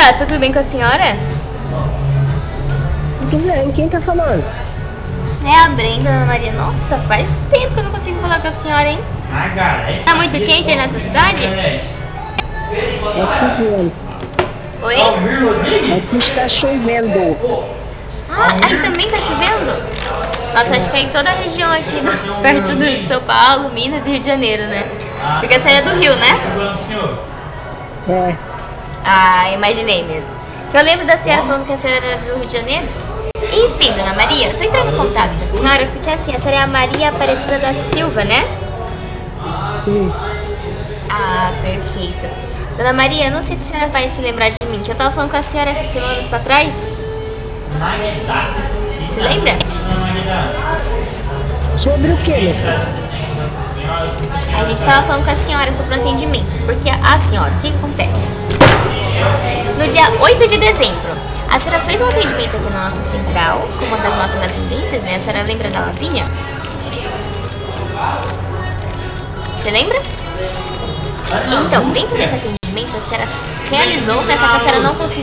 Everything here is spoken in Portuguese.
dia, tudo bem com a senhora? Tudo bem, quem tá falando? É a Brenda, Ana Maria. Nossa, faz tempo que eu não consigo falar com a senhora, hein? Tá muito quente aí nessa cidade? Tá chovendo. Oi? Aqui está chovendo. Ah, aí também tá chovendo? Nossa, acho que é em toda a região aqui, perto de São Paulo, Minas e Rio de Janeiro, né? Porque a senhora é do Rio, né? É, Ah, imaginei mesmo. Eu lembro da senhora falando que a senhora era do Rio de Janeiro. Enfim, dona Maria, eu tô entrando em contato com a senhora porque assim, a senhora é a Maria Aparecida da Silva, né? sim. Ah, perfeito. Dona Maria, eu não sei se a senhora vai se lembrar de mim, que eu tava falando com a senhora essas semanas pra trás. Se lembra? Sobre o que, meu filho? A gente tava falando com a senhora sobre o atendimento. Porque a senhora, o que acontece? No dia 8 de dezembro, a senhora fez um atendimento aqui na nossa central, com uma das nossas atendentes, né? A senhora lembra da Lavínia? Você lembra? Então, dentro desse atendimento, a senhora realizou, né? Só que a senhora não conseguiu